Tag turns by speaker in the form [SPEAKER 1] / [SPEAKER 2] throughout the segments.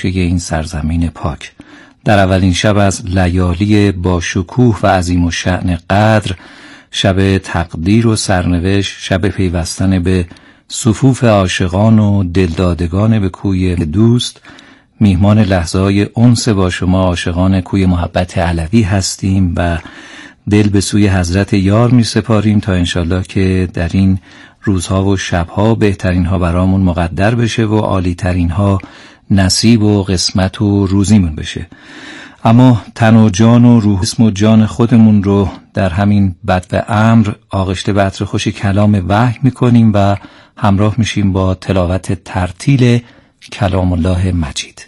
[SPEAKER 1] این سرزمین پاک. در اولین شب از لیالی با شکوه و عظیم الشأن قدر، شب تقدیر و سرنوشت، شب پیوستن به صفوف عاشقان و دلدادگان به کوی دوست، میهمان لحظه‌های انس با شما عاشقان کوی محبت علوی هستیم و دل به سوی حضرت یار می سپاریم تا انشالله که در این روزها و شبها بهترین ها برامون مقدر بشه و عالی ترین ها نصیب و قسمت و روزیمون بشه. اما تن و جان و روح اسم و جان خودمون رو در همین بدو امر آغشته به عطر خوش کلام وحی میکنیم و همراه میشیم با تلاوت ترتیل کلام الله مجید.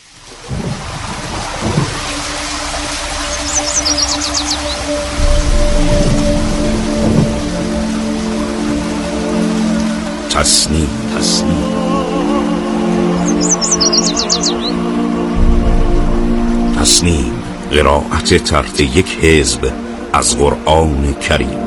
[SPEAKER 2] تسنیم قرائت طرف یک حزب از قرآن کریم.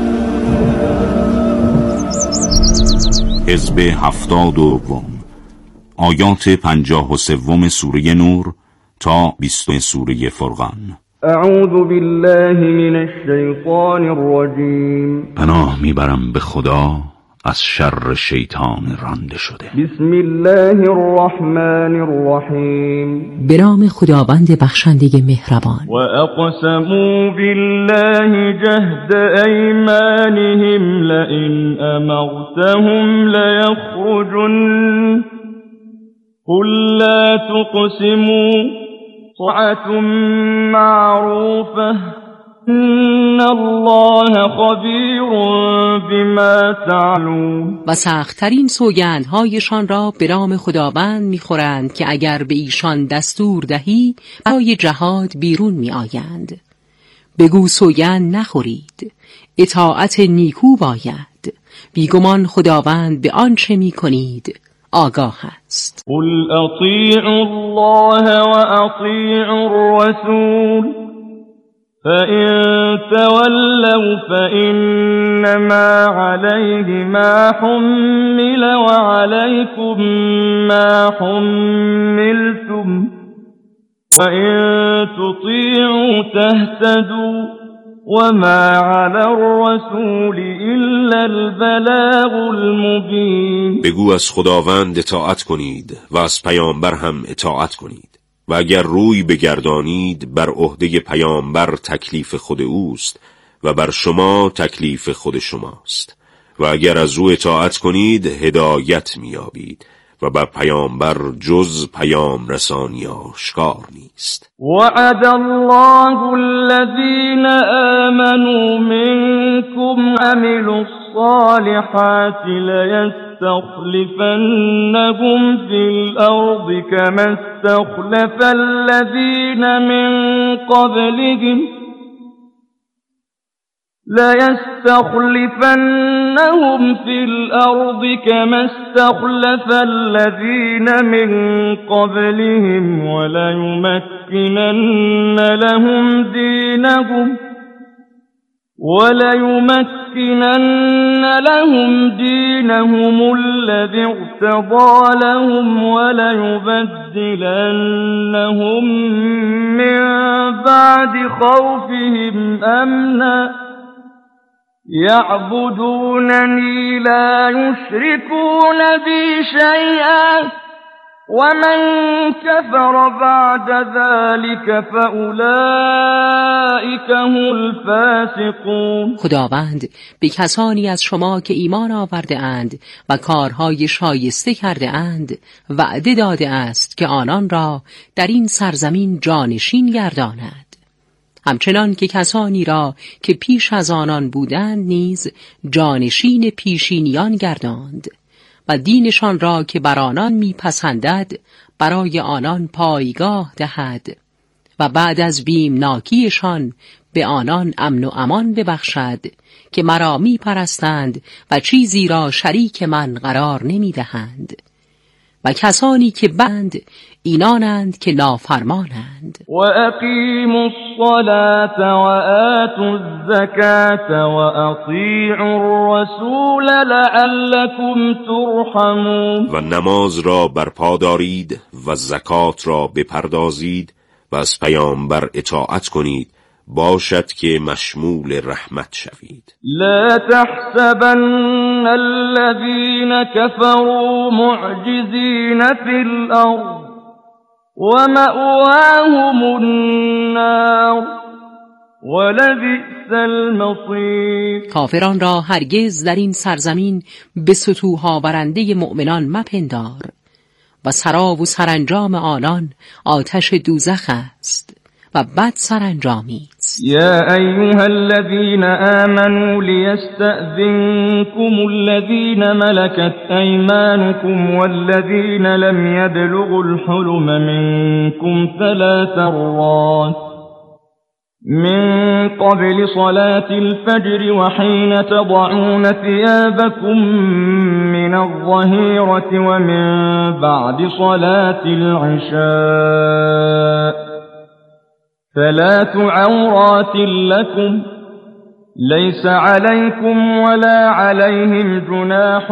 [SPEAKER 2] حزب 72 آیات 53 سوره نور تا 20 سوره فرقان.
[SPEAKER 3] اعوذ بالله من الشیطان الرجیم.
[SPEAKER 2] پناه میبرم به خدا از شر شیطان رانده شده.
[SPEAKER 3] بسم الله الرحمن الرحیم.
[SPEAKER 4] به نام خداوند بخشنده مهربان.
[SPEAKER 3] و اقسموا بالله جهد ایمانهم لئن امرتهم لیخرجن قل لا تقسموا طاعة معروفة ان الله خبیر بما تعملون.
[SPEAKER 4] و سخت‌ترین سوگندهایشان را به نام خداوند می‌خورند که اگر به ایشان دستور دهی برای جهاد بیرون می‌آیند. بگو سوگند نخورید، اطاعت نیکو باید، بیگمان خداوند به آنچه می‌کنید آگاه است.
[SPEAKER 3] قل اطیعوا الله و اطیعوا الرسول فإن تولوا فإنما عليه ما حمل وعليكم ما حملتم وإن تطيعوا تهتدوا وما على الرسول إلا البلاغ المبين.
[SPEAKER 2] بگو از خداوند اطاعت کنید و از پیامبر هم اطاعت کنید و اگر روی بگردانید بر عهده پیامبر تکلیف خود اوست و بر شما تکلیف خود شماست و اگر از او اطاعت کنید هدایت میابید و بر پیامبر جز پیام رسانی آشکار نیست.
[SPEAKER 3] وعد الله الذين آمنوا منكم عملوا الصالحات ليستخلفنهم في الأرض كما استخلف الذين من قبلهم ليستخلفنهم في الأرض كما استخلف الذين من قبلهم وليمكنن لهم دينهم الذي ارتضى لهم وليبدلنهم من بعد خوفهم أمنا يعبدونني لا يشركون بي شيئا ومن كفر بعد ذلك فأولئك هم الفاسقون.
[SPEAKER 4] خداوند به کسانی از شما که ایمان آورده اند و کارهای شایسته کرده اند وعده داده است که آنان را در این سرزمین جانشین گرداند، همچنان که کسانی را که پیش از آنان بودند نیز جانشین پیشینیان گرداند و دینشان را که بر آنان میپسندد برای آنان پایگاه دهد و بعد از بیمناکیشان به آنان امن و امان ببخشد که مرا میپرستند و چیزی را شریک من قرار نمیدهند. و کسانی که بند اینانند که نافرمانند.
[SPEAKER 3] و اقیموا الصلاة و آتوا الزکاة و اطیعوا الرسول لعلکم ترحمون.
[SPEAKER 2] و نماز را برپا دارید و زکات را بپردازید و از پیامبر اطاعت کنید باشد که مشمول رحمت شوید.
[SPEAKER 3] لا تحسبن الذين كفروا معجزين في الأرض ومأواهم النار ولبئس المصیر.
[SPEAKER 4] کافران را هرگز در این سرزمین به سطوح آورنده مؤمنان مپندار و سرا و سرانجام آنان آتش دوزخ است و بد سرانجامی است.
[SPEAKER 3] یا ایها الذین آمنوا لیستأذنکم الذین ملکت ایمانکم والذین لم یبلغوا الحلم منکم ثلاث مرات من قبل صلاة الفجر وحين تضعون ثيابكم من الظهيرة ومن بعد صلاة العشاء ثلاث عورات لكم ليس عليكم ولا عليهم جناح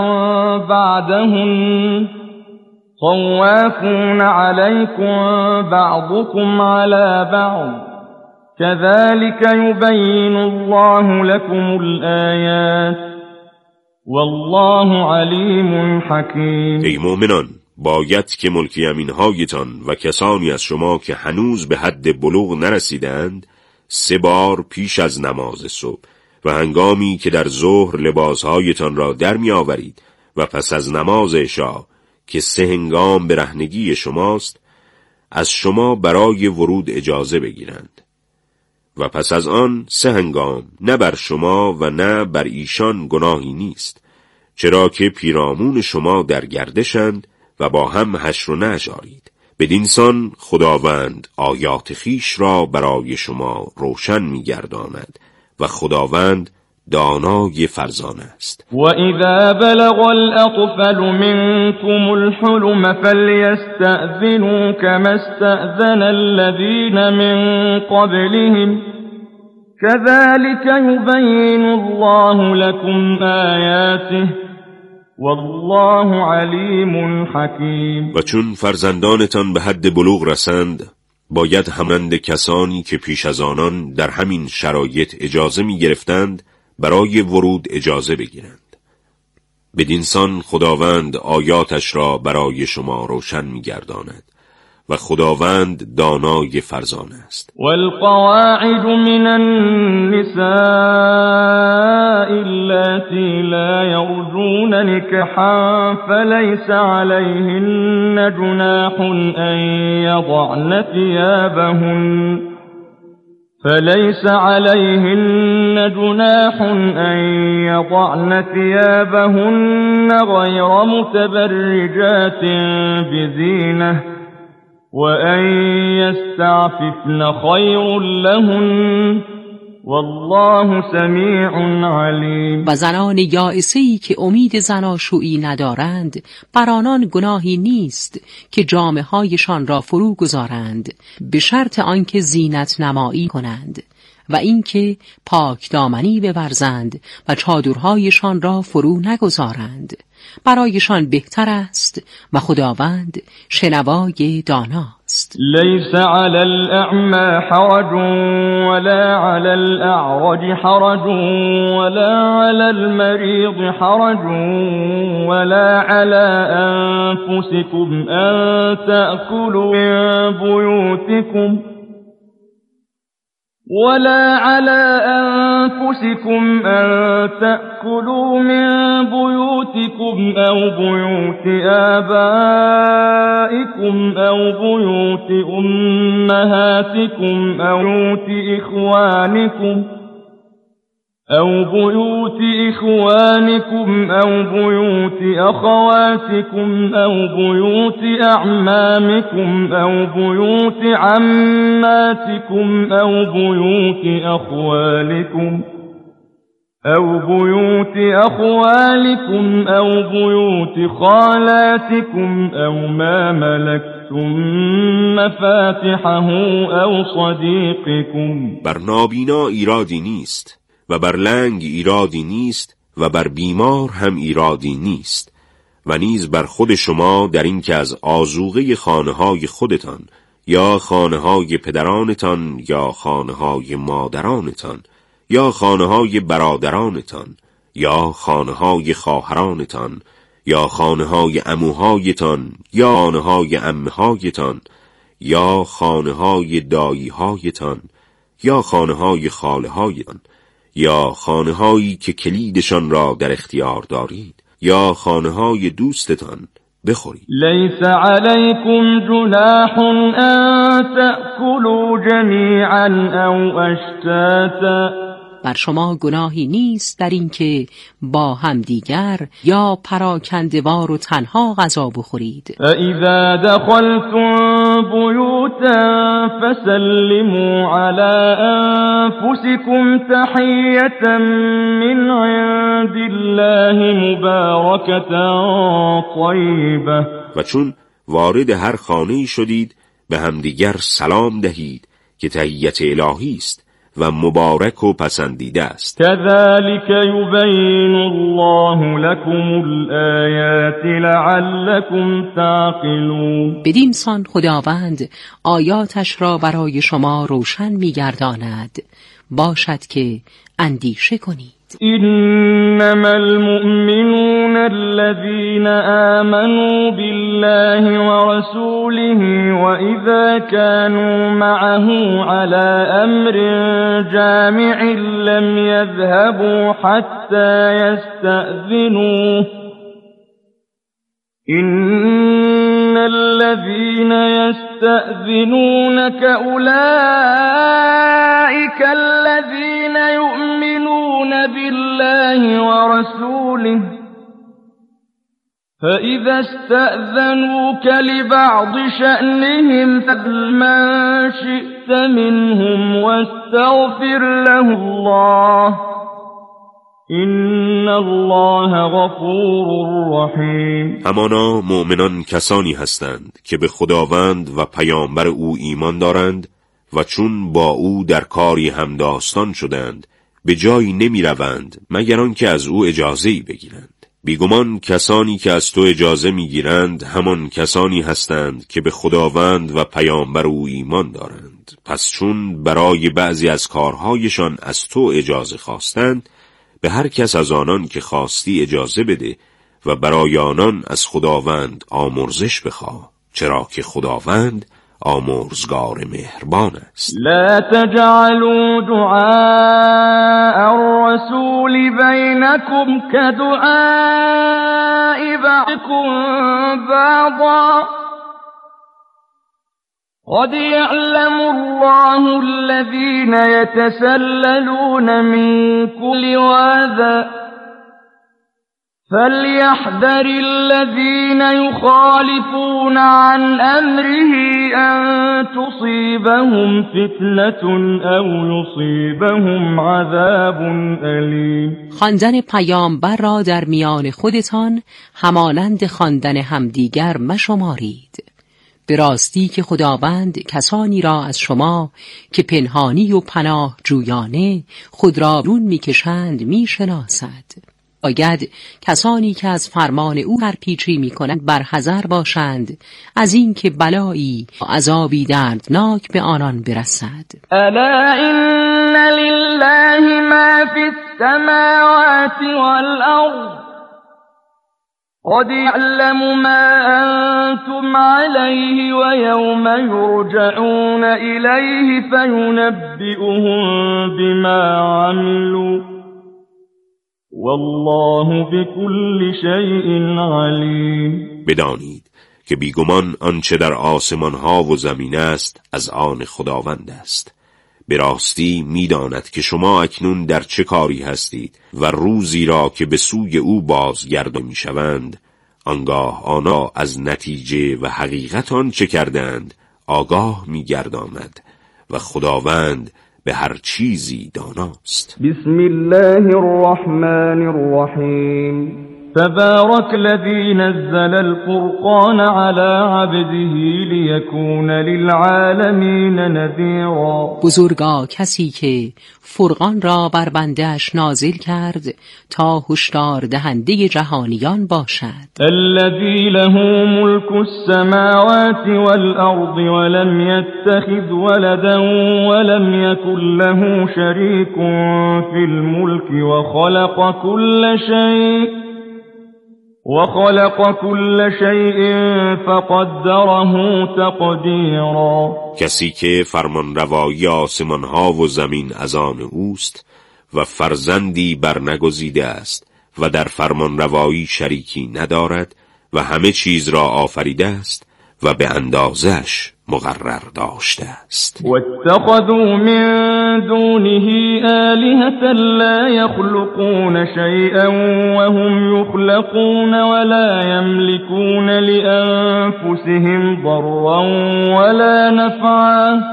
[SPEAKER 3] بعدهن طوافون عليكم بعضكم على بعض كذلك يبين الله لكم الآيات والله علیم حکیم.
[SPEAKER 2] ای مؤمنان، باید که ملک یمین‌هایتان و کسانی از شما که هنوز به حد بلوغ نرسیدند 3 بار پیش از نماز صبح و هنگامی که در ظهر لباسهایتان را در می آورید و پس از نماز عشا که 3 هنگام برهنگی شماست از شما برای ورود اجازه بگیرند و پس از آن 3 هنگام نه بر شما و نه بر ایشان گناهی نیست، چرا که پیرامون شما در گردشند و با هم حشر و نشر آرید. بدین سان خداوند آیات خیش را برای شما روشن می‌گرداند و خداوند دانای فرزانه است.
[SPEAKER 3] و اذا بلغ الاطفال منكم الحلم فليستأذنوا كما استأذن الذين من قبلهم كذلك يبين الله لكم آياته والله علیم حکیم.
[SPEAKER 2] و چون فرزندانتان به حد بلوغ رسند باید همانند کسانی که پیش از آنان در همین شرایط اجازه می گرفتند برای ورود اجازه بگیرند. بدین سان خداوند آیاتش را برای شما روشن می گرداند و خداوند دانای فرزانه است.
[SPEAKER 3] والقواعد من النساء اللاتی لا يرجون نکاحا فليس عليهن جناح أن يضعن ثيابهن فليس عليهن جناح أن يضعن ثيابهن غير متبرجات بزينة وأن يستعففن خير لهن والله سمیع علیم.
[SPEAKER 4] و زنان یائسه‌ای که امید زناشویی ندارند بر آنان گناهی نیست که جامه‌هایشان را فرو گذارند به شرط آنکه زینت نمایی کنند و اینکه پاک دامنی بورزند و چادرهایشان را فرو نگذارند، برایشان بهتر است و خداوند شنوای داناست.
[SPEAKER 3] لیس علی الاعمى حرج ولا علی الاعرج حرج ولا علی المریض حرج ولا علی انفسكم ان تأكلوا من بيوتكم ولا على أنفسكم أن تأكلوا من بيوتكم أو بيوت آبائكم أو بيوت أمهاتكم أو بيوت إخوانكم أو بيوت إخوانكم أو بيوت أخواتكم أو بيوت أعمامكم أو بيوت عماتكم أو بيوت أخوالكم أو بيوت أخوالكم أو بيوت خالاتكم أو ما ملكتم أخذتم مفاتحه أو صديقكم.
[SPEAKER 2] بر نابینا ایرادی نیست و بر لنگ ایرادی نیست و بر بیمار هم ایرادی نیست و نیز بر خود شما در این که از آذوقه خانه‌های خودتان یا خانه‌های پدرانتان یا خانه‌های مادرانتان یا خانه‌های برادرانتان یا خانه‌های خواهرانتان یا خانه‌های عموهایتان یا خانه‌های عمهایتان یا خانه‌های دایی‌هایتان یا خانه‌های خاله‌هایتان یا خانه‌هایی که کلیدشان را در اختیار دارید یا خانه‌های دوستتان بخورید.
[SPEAKER 3] لیس علیکم جناح ان تأکلوا جمیعا او اشتاتا.
[SPEAKER 4] بر شما گناهی نیست در این که با همدیگر یا پراکنده‌وار و تنها غذا بخورید.
[SPEAKER 3] فاذا دخلتم بیوتا فسلموا علی انفسکم تحیة من عند الله مبارکة طیبة.
[SPEAKER 2] و چون وارد هر خانه‌ای شدید به همدیگر سلام دهید که تحیت الهی است و مبارک و پسندیده است.
[SPEAKER 3] كذلك يبين الله لكم الآيات لعلكم تعقلون.
[SPEAKER 4] بدین سان خداوند آیاتش را برای شما روشن می‌گرداند باشد که اندیشه کنید.
[SPEAKER 3] إنما المؤمنون الذين آمنوا بالله ورسوله وإذا كانوا معه على أمر جامع لم يذهبوا حتى يستأذنوه إن الذين يستأذنونك أولئك الذين يؤمنون بالله ورسوله فإذا استأذنوك لبعض شأنهم فمن شئت منهم واستغفر له الله إن الله غفور رحیم.
[SPEAKER 2] همانا مؤمنان کسانی هستند که به خداوند و پیامبر او ایمان دارند و چون با او در کاری همداستان شدند به جایی نمی روند مگر آنکه از او اجازه‌ای بگیرند. بیگمان کسانی که از تو اجازه می گیرند همان کسانی هستند که به خداوند و پیامبر او ایمان دارند. پس چون برای بعضی از کارهایشان از تو اجازه خواستند به هر کس از آنان که خواستی اجازه بده و برای آنان از خداوند آمرزش بخواه، چرا که خداوند آمرزگار مهربان است.
[SPEAKER 3] لا تجعلوا دعاء الرسول بینکم كدعاء بعضکم بعضا قد يعلم الله الذين يتسللون منكم لواذا فليحذر الذين يخالفون عن أمره أن تصيبهم فتنة أو يصيبهم عذاب أليم.
[SPEAKER 4] خواندن پیامبر را در میان خودتان همانند خواندن همدیگر مشمارید. به راستی که خداوند کسانی را از شما که پنهانی و پناه جویانه خود را برون میکشند میشناسد. باید کسانی که از فرمان او سرپیچی میکنند برحذر باشند از اینکه بلایی و عذابی دردناک به آنان برسد.
[SPEAKER 3] الا ان لله ما فی السماوات والارض قد يعلم ما أنتم عليه ويوم يرجعون إليه فينبئهم بما عملوا والله بكل شيء عليم.
[SPEAKER 2] بدانید که بیگمان آنچه در آسمان ها و زمین است از آن خداوند است. به راستی می‌داند که شما اکنون در چه کاری هستید و روزی را که به سوی او بازگردانده می‌شوند آنگاه آنها از نتیجه و حقیقت آن چه کردند آگاه می‌گرداند و خداوند به هر چیزی داناست.
[SPEAKER 3] بسم الله الرحمن الرحیم تبارك الذي نزل الفرقان على عبده ليكون للعالمین نذیرا.
[SPEAKER 4] بزرگا کسی که فرقان را بر بنده‌اش نازل کرد تا هشدار دهنده جهانیان باشد.
[SPEAKER 3] الذي له ملك السماوات والأرض ولم يتخذ ولدا ولم يكن له شريك في الملك وخلق كل شيء فقدره تقديرا.
[SPEAKER 2] کسی که فرمان روایی آسمان ها و زمین از آن اوست و فرزندی برنگزیده است و در فرمان روایی شریکی ندارد و همه چیز را آفریده است و به اندازش مقرر داشته است.
[SPEAKER 3] واتخذوا من دونه آلهة لا يخلقون شيئا وهم يخلقون ولا يملكون لأنفسهم ضرا ولا نفعا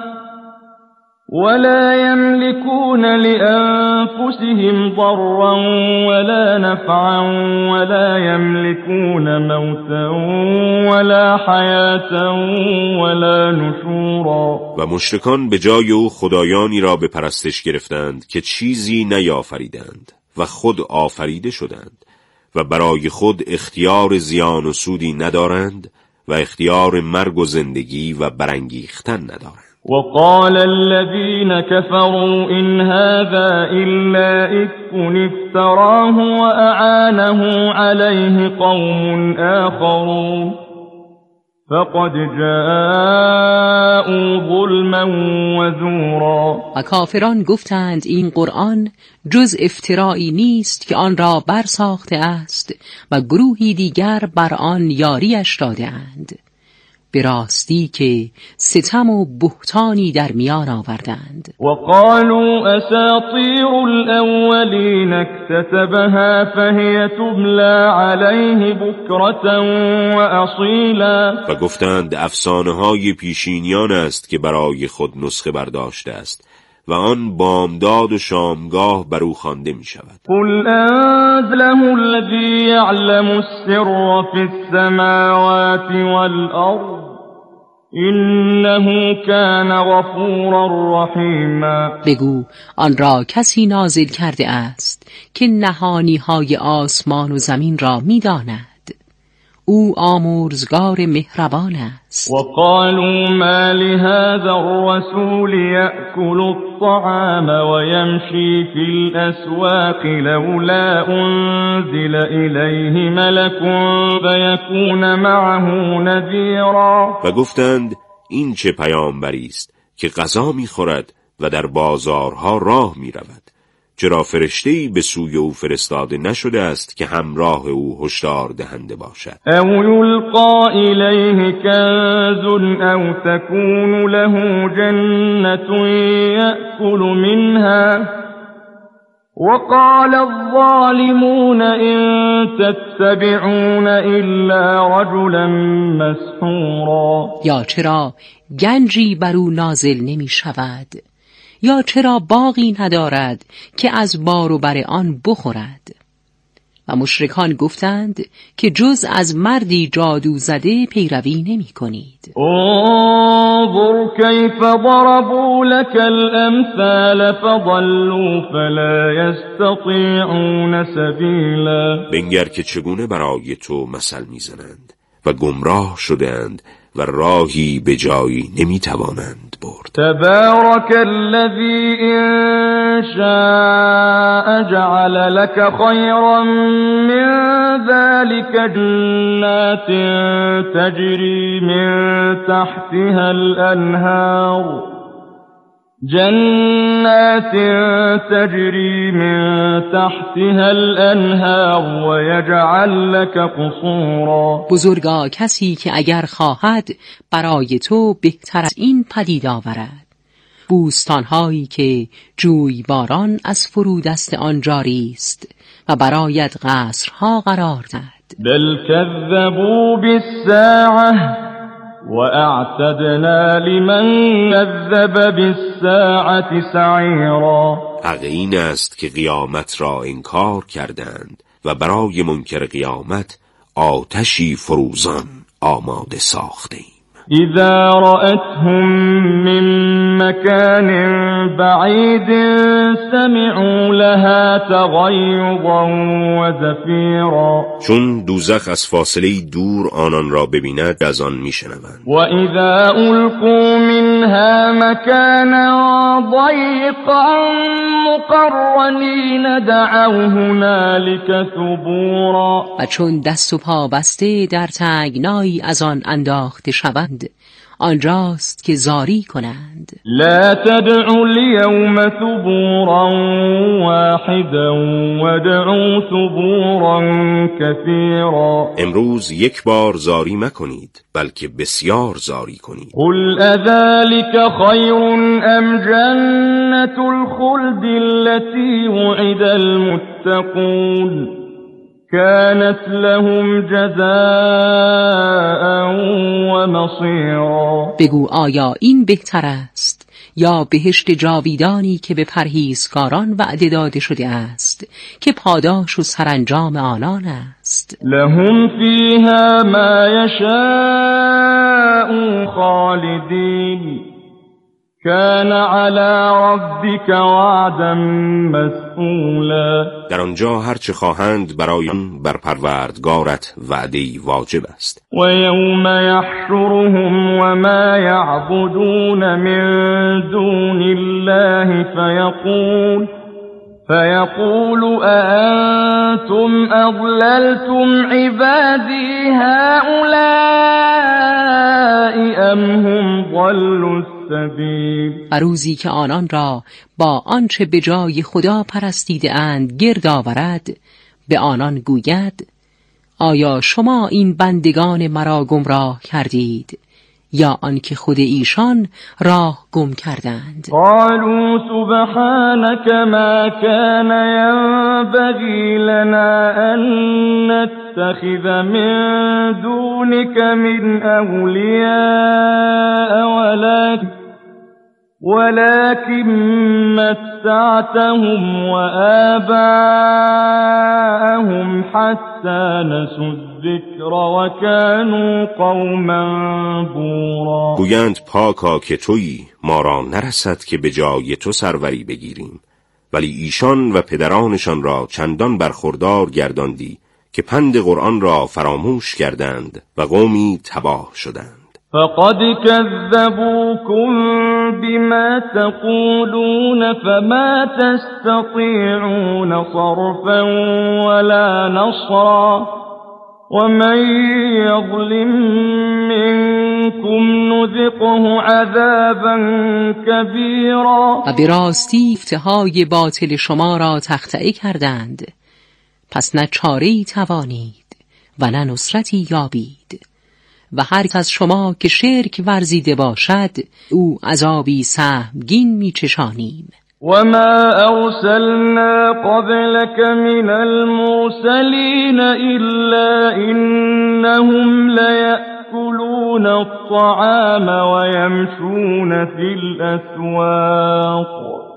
[SPEAKER 3] ولا يملكون موتا ولا حياة ولا نشورا.
[SPEAKER 2] و مشرکان به جای او خدایانی را به پرستش گرفتند که چیزی نیافریدند و خود آفریده شدند و برای خود اختیار زیان و سودی ندارند و اختیار مرگ و زندگی و برانگیختن ندارند.
[SPEAKER 3] وقال الذين كفروا إن هذا إلا إفك افتراه وأعانه عليه قوم آخرون فقد جاءوا ظلما وزورا.
[SPEAKER 4] و کافران گفتند این قرآن جز افترائی نیست که آن را برساخته است و گروهی دیگر بر آن یاریش داده اند. به راستی که ستم و بهتانی در میان آوردند.
[SPEAKER 3] وقالوا اساطیر الاولین اکتتبها فهی تملی علیه بکرة واصیلا.
[SPEAKER 2] و گفتند افسانه های پیشینیان است که برای خود نسخه برداشته است و آن بامداد و شامگاه بر او خوانده می شود.
[SPEAKER 3] قل انزله الذی یعلم السر فی السماوات والارض انه کان غفورا رحیما.
[SPEAKER 4] بگو آن را کسی نازل کرده است که نهانی های آسمان و زمین را می داند. او آمرزگار مهربان است.
[SPEAKER 3] وقالوا ما لهذا الرسول يأكل الطعام ويمشي في الأسواق لولا أنزل إليه ملك فيكون معه نذيرا.
[SPEAKER 2] و گفتند این چه پیامبری است که غذا می‌خورد و در بازارها راه می‌رود، چرا فرشته‌ای به سوی او فرستاده نشده است که همراه او هشدار دهنده باشد.
[SPEAKER 3] او یلقا الیه کنز او تکون له جنة یأکل منها وقال الظالمون ان تتبعون الا رجلا مسحورا.
[SPEAKER 4] یا چرا گنجی بر او نازل نمی شود، یا چرا باغی ندارد که از بار و بر آن بخورد. و مشرکان گفتند که جز از مردی جادو زده پیروی نمی کنید.
[SPEAKER 3] انظر کیف ضربوا لك الامثال فضلوا فلا یستطیعون سبیلا.
[SPEAKER 2] بنگر که چگونه برای تو مثل میزنند و گمراه شدند و راهی به جایی نمیتوانند برد.
[SPEAKER 3] تبارك الذي إن شاء جعل لك خيرا من ذلك جنات تجري من تحتها الأنهار ويجعل لك قصورا.
[SPEAKER 4] بزرگا کسی که اگر خواهد برای تو بهتر از این پدید آورد، بوستانهایی که جویباران از فرودست آن جاری است و برایت قصرها قرار دهد.
[SPEAKER 3] بل كذبوا بالساعة واعتدنا لمن كذب بالساعة سعیرا.
[SPEAKER 2] حق این است که قیامت را انکار کردند و برای منکر قیامت آتشی فروزان آماده ساخته ایم.
[SPEAKER 3] إذا رأتهم من مكان بعيد سمعوا لها تغيظا وزفيرا.
[SPEAKER 2] چون دوزخ از فاصله دور آنان را ببیند از آن میشنوند.
[SPEAKER 3] وإذا ألقوا منها مكانا ضيقا مقرنين دعوا هنالك ثبورا.
[SPEAKER 4] و چون دست و پا بسته در تنگنایی از آن انداخته شوند آنجاست که زاری کنند.
[SPEAKER 3] لا تدعوا اليوم ثبورا واحدا وادعوا ثبورا كثيرا.
[SPEAKER 2] امروز یک بار زاری مکنید بلکه بسیار زاری کنید.
[SPEAKER 3] قل اذلك خیر ام جنة الخلد التي وعد المتقون كانت لهم جزاء و مصیرا.
[SPEAKER 4] بگو آیا این بهتر است یا بهشت جاویدانی که به پرهیزکاران وعده داده شده است که پاداش و سرانجام آنان است؟
[SPEAKER 3] لهم فیها ما یشاءون خالدین كان على ربك وعدا مسئولا.
[SPEAKER 2] در آنجا هر چه خواهند برای آن بر پروردگارت وعده‌ای واجب است.
[SPEAKER 3] و یوم یحشرهم و ما یعبدون من دون الله فيقول أأنتم أضللتم عبادي هؤلاء أم هم ضلوا السبيل.
[SPEAKER 4] و روزی که آنان را با آنچه به جای خدا پرستیده اند گرد آورد به آنان گوید آیا شما این بندگان مرا گمراه کردید یا آنکه خود ایشان راه گم کردند؟
[SPEAKER 3] قالوا سبحانك ما كان ينبغي لنا أن نتخذ من دونك من أولياء ولكن متعتهم وآباءهم حتى نسوا الذكر وكانوا قوما بورا.
[SPEAKER 2] گویند پاکا که تویی ما را نرسد که به جای تو سروری بگیریم ولی ایشان و پدرانشان را چندان برخوردار گرداندی که پند قرآن را فراموش کردند و قومی تباه شدند.
[SPEAKER 3] فقد كذبوكم بما تقولون فما تستطيعون صرفا ولا نصرا ومن يظلم منكم نذقه عذابا كبيرا.
[SPEAKER 4] و به راستی افتهای باطل شما را تخطئه کردند پس نه چاره‌ای توانید و نه نصرتی یابید و هر کس شما که شرک ورزیده باشد او عذابی سهمگین میچشانیم.
[SPEAKER 3] وما أرسلنا قبلك من المرسلين إلا إنهم ليأكلون الطعام ويمشون في الأسواق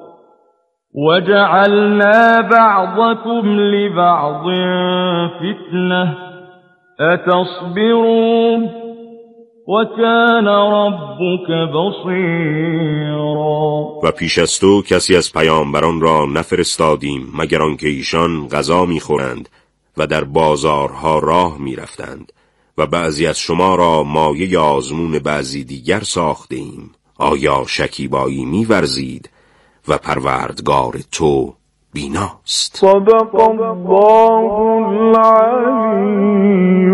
[SPEAKER 3] وجعلنا بعضكم لبعض فتنة أتصبرون وكان ربك بصيرا.
[SPEAKER 2] و پیش از تو کسی از پیامبران را نفرستادیم مگر آنکه ایشان غذا می‌خورند و در بازارها راه می‌رفتند و بعضی از شما را مایه آزمون بعضی دیگر ساخته ایم. آیا شکیبایی می‌ورزید و پروردگار تو بیناست.
[SPEAKER 3] صدق الله العلی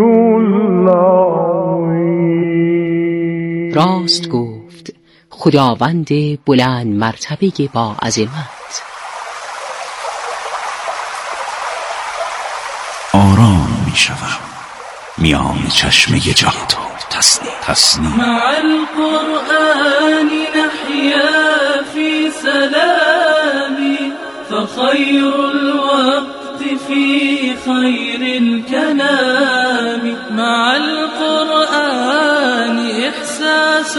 [SPEAKER 3] العظیم.
[SPEAKER 4] راست گفت خداوند بلند مرتبه با عظمت.
[SPEAKER 5] آرام می شوم میان چشمه جهات تسنیم
[SPEAKER 6] مع القرآن نحيا في سلام فخير الوقت في خير الكلام مع القرآن إحساس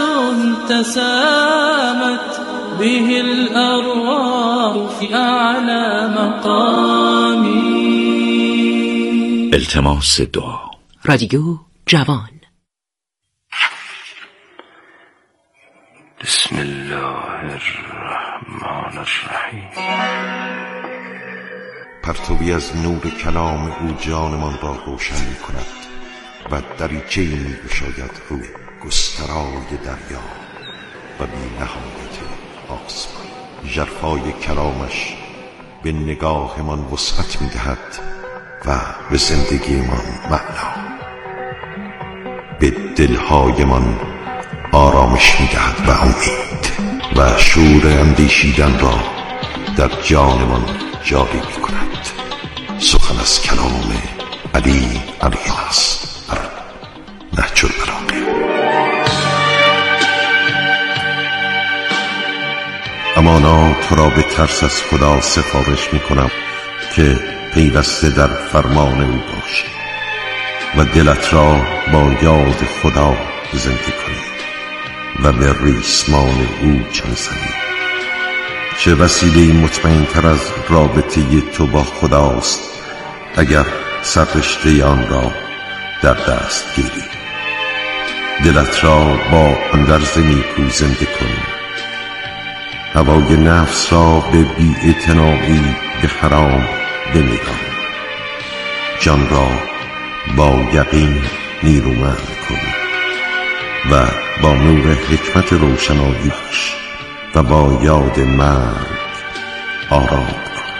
[SPEAKER 6] تسامت به الأرواح في أعلى مقام
[SPEAKER 5] التماس دعا.
[SPEAKER 4] رادیو جوان.
[SPEAKER 7] بسم الله الرحمن الرحیم.
[SPEAKER 8] پرتوی از نور کلام او جانمان را روشن می کند و دریچه‌ای می گشاید روی گسترای دریا و بی نهایت آسمان. ژرفای کلامش به نگاهمان وسعت می دهد و به زندگیمان معنا، به دلهایمان آرامش می دهد و امید و شور اندیشیدن را در جانمان جاری می کند. سخن از کلام علی علیه است بر نهج البلاغه. امانا تو را به ترس از خدا سفارش می کنم که پیوسته در فرمان او باشی و دلت را با یاد خدا زنده کنی و به ریسمان او چم زنی. چه وسیله مطمئن تر از رابطه تو با خداست اگر سررشته آن را در دست گیری. دلت را با اندرز نیکو زنده کن. هوای نفس را به بی‌اعتنایی به حرام بمیران. جان را با یقین نیرومند کن و با نور حکمت روشناییش و با یاد مرگ آرام کن.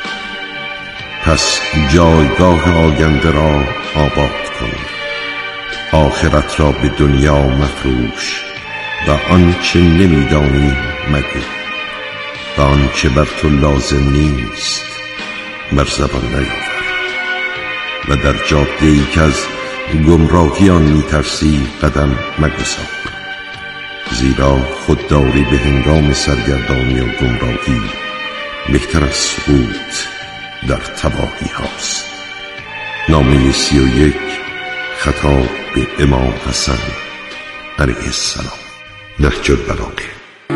[SPEAKER 8] پس جایگاه آینده را آباد کن. آخرت را به دنیا مفروش و آنچه نمیدانی مگو و آنچه بر تو لازم نیست بر زبان نیاور و در جاده‌ای که از گمراهی آن میترسی قدم مگذار، زیرا خودداری به هنگام سرگردانی و گمراهی بهتر از سقوط در تباهی هاست. نامه 31 خطاب به امام حسن علیه السلام. نهج البلاغه.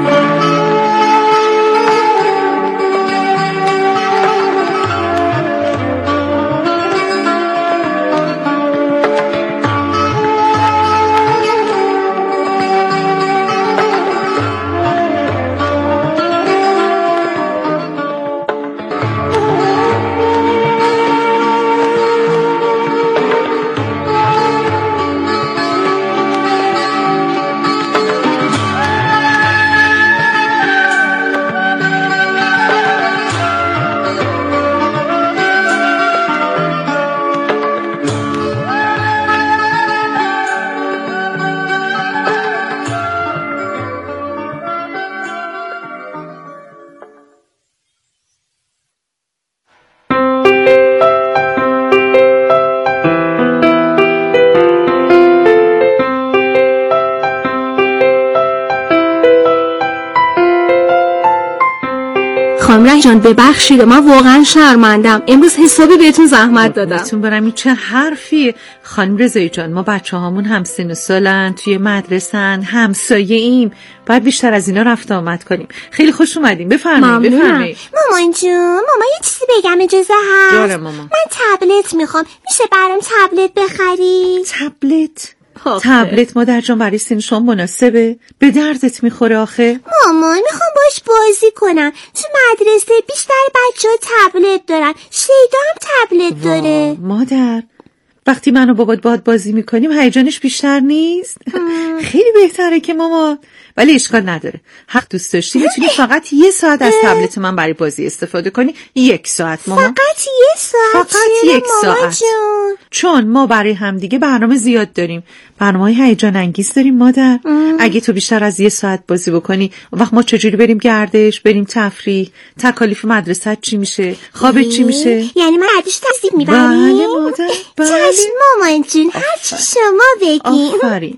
[SPEAKER 9] خانم جان ببخشید، من واقعا شرمندم. امروز حسابی بهتون زحمت دادم.
[SPEAKER 10] بهتون برم. این چه حرفیه خانم رضایی جان؟ ما بچه هامون هم سن و سالن، توی مدرسن، همسایه ایم، باید بیشتر از اینا رفت آمد کنیم. خیلی خوش اومدیم. بفرمایید.
[SPEAKER 9] مامان جون، ماما یه چیزی بگم اجازه هست؟
[SPEAKER 10] جاره ماما.
[SPEAKER 9] من تبلت میخوام، میشه برام تبلت بخری؟
[SPEAKER 10] تبلت؟ تبلت مادر جان برای سن شما مناسبه؟ به دردت میخوره آخه؟
[SPEAKER 9] مامان میخوام باش بازی کنم. تو مدرسه بیشتر بچه‌ها تبلت دارن، شیدا هم تبلت داره.
[SPEAKER 10] مادر وقتی من و بابات باهات بازی میکنیم هیجانش بیشتر نیست؟ خیلی بهتره که ماما. ولی اشکال نداره، حق دوست داشتی میتونی فقط 1 ساعت از تبلت من برای بازی استفاده کنی. 1 ساعت ماما.
[SPEAKER 9] فقط 1 ساعت؟
[SPEAKER 10] فقط 1 ساعت جون. چون ما برای همدیگه برنامه زیاد داریم، برنامه‌های هیجان انگیز داریم مادر. اگه تو بیشتر از 1 ساعت بازی بکنی وقت ما چجوری بریم گردش، بریم تفریح، تکالیف مدرسه چی میشه، خوابت چی میشه؟
[SPEAKER 9] یعنی من بعدش تصدیق میبریم؟
[SPEAKER 10] بله مادر بله.
[SPEAKER 9] چشم مامان جون، هر چی شما بگین.
[SPEAKER 10] آفرین.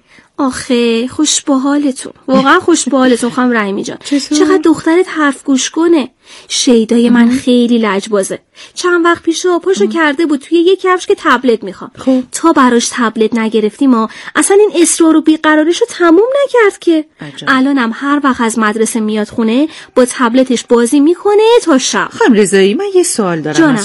[SPEAKER 9] آخه خوش به حالتون، واقعا خوش به حالتون خانم رحیمی جان. چقدر دخترت حرف گوش کنه. شیدای من خیلی لجبازه. چند وقت پیش پاشو کرده بود توی یک کفش که تبلت میخوام. تا براش تبلت نگرفتیم ما اصلا این اصرار و بیقراریشو تموم نکرد که. الانم هر وقت از مدرسه میاد خونه با تبلتش بازی میکنه تا شب.
[SPEAKER 10] خانم رضایی من یه سوال دارم.